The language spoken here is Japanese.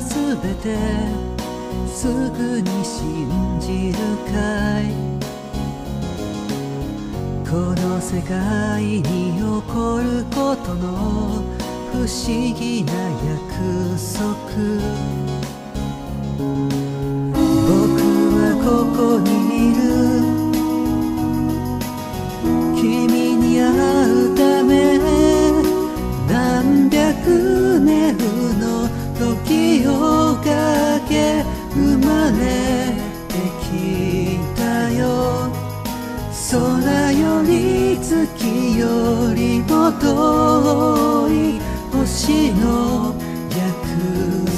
すべてすぐに信じるかい。この世界に起こることの不思議な約束。僕はここにいる。君に会うため何百年の時をかけ生まれてきたよ。空より月よりも遠い星の約